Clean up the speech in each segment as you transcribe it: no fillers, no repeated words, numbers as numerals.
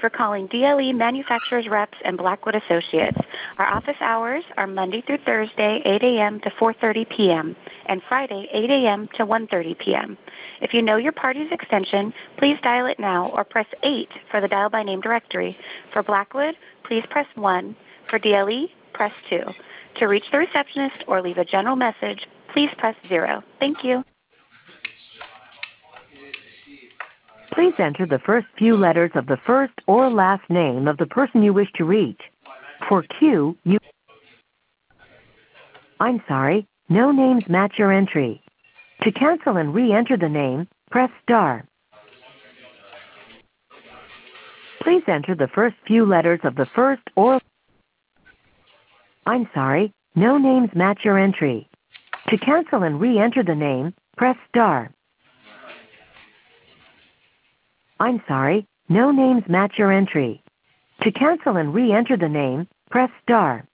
for calling DLE Manufacturers Reps and Blackwood Associates. Our office hours are Monday through Thursday, 8 a.m. to 4:30 p.m., and Friday, 8 a.m. to 1:30 p.m. If you know your party's extension, please dial it now or press 8 for the dial by name directory. For Blackwood, please press 1. For DLE, press 2. To reach the receptionist or leave a general message, please press 0. Thank you. Please enter the first few letters of the first or last name of the person you wish to reach. For Q, I'm sorry, no names match your entry. To cancel and re-enter the name, press star. Please enter the first few letters of the first or... I'm sorry, no names match your entry. To cancel and re-enter the name, press star. I'm sorry, no names match your entry. To cancel and re-enter the name, press star.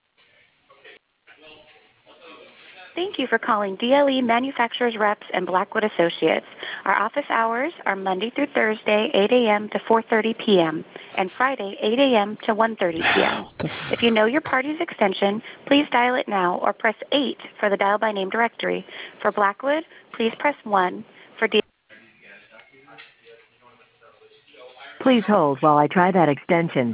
Thank you for calling DLE Manufacturers Reps and Blackwood Associates. Our office hours are Monday through Thursday, 8 a.m. to 4:30 p.m., and Friday, 8 a.m. to 1:30 p.m. If you know your party's extension, please dial it now or press 8 for the dial by name directory. For Blackwood, please press 1. For DLE, Please hold while I try that extension.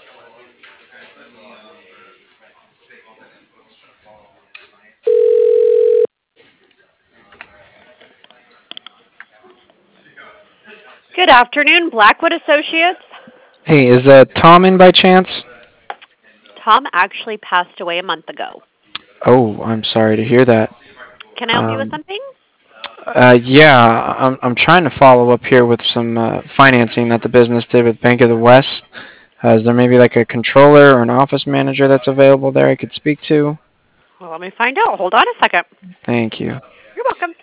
Good afternoon, Blackwood Associates. Hey, is Tom in by chance? Tom actually passed away a month ago. Oh, I'm sorry to hear that. Can I help you with something? Yeah, I'm trying to follow up here with some financing that the business did with Bank of the West. Is there maybe like a controller or an office manager that's available there I could speak to? Well, let me find out. Hold on a second. Thank you. You're welcome.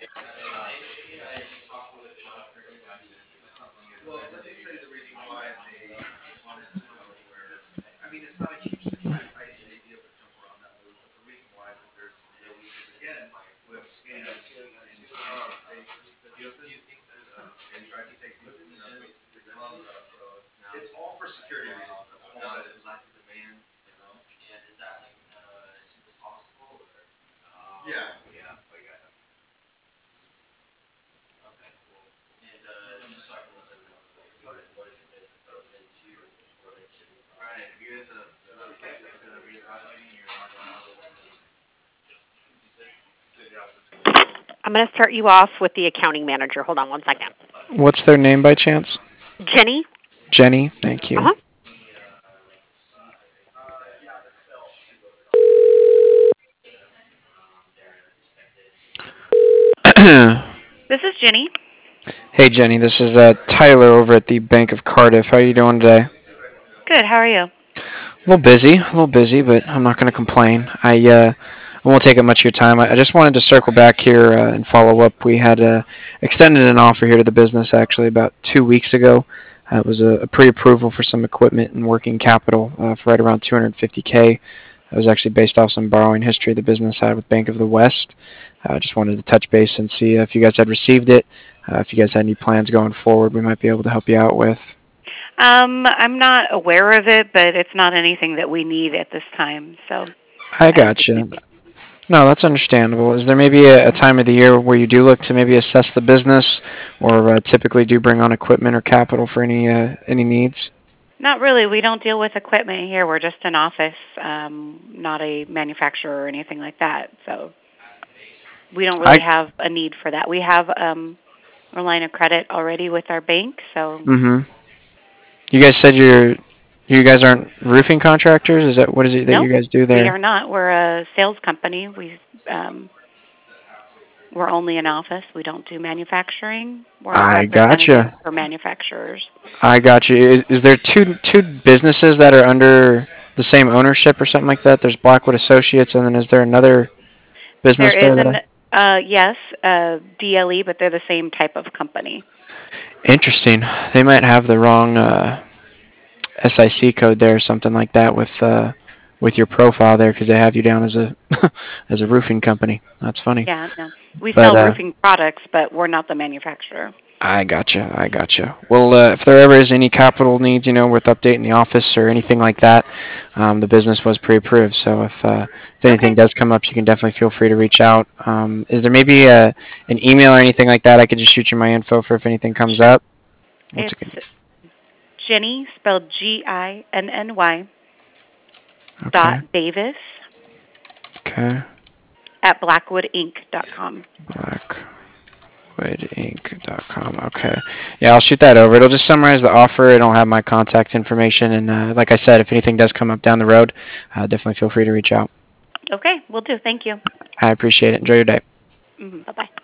I'm going to start you off with the accounting manager. Hold on one second. What's their name by chance? Jenny? Jenny, thank you. Uh-huh. This is Jenny. Hey Jenny, this is Tyler over at the Bank of Cardiff. How are you doing today? good. How are you? A little busy, but I'm not going to complain. I won't take up much of your time. I just wanted to circle back here and follow up. We had extended an offer here to the business actually about 2 weeks ago. It was a pre-approval for some equipment and working capital for right around $250K. It was actually based off some borrowing history the business had with Bank of the West. I just wanted to touch base and see if you guys had received it. If you guys had any plans going forward, we might be able to help you out with. I'm not aware of it, but it's not anything that we need at this time. So I gotcha. No, that's understandable. Is there maybe a time of the year where you do look to maybe assess the business, or typically do bring on equipment or capital for any needs? not really. We don't deal with equipment here. We're just an office, not a manufacturer or anything like that. So we don't really have a need for that. We have a line of credit already with our bank. So. Mm-hmm. You guys said you guys aren't roofing contractors? Is that what is it that Nope, you guys do there? we are not. We're a sales company. We're only an office. We don't do manufacturing. We're not I representatives gotcha. for manufacturers. I got you. Is there two businesses that are under the same ownership or something like that? There's Blackwood Associates, and then is there another business There is there that yes, DLE, but they're the same type of company. Interesting. They might have the wrong SIC code there or something like that with your profile there because they have you down as a as a roofing company. That's funny. Yeah, no. We But sell roofing products, but we're not the manufacturer. I gotcha. Well, if there ever is any capital needs, worth updating the office or anything like that, the business was pre-approved. So if anything Okay. does come up, you can definitely feel free to reach out. Is there maybe an email or anything like that I could just shoot you my info for if anything comes Sure. up? What's It's it? Ginny, spelled Ginny, Okay. dot Davis Okay. at blackwoodinc.com. Blackwoodinc.com. Okay. Yeah, I'll shoot that over. It'll just summarize the offer. It'll have my contact information. And like I said, if anything does come up down the road, definitely feel free to reach out. Okay, will do. Thank you. I appreciate it. Enjoy your day. Bye-bye.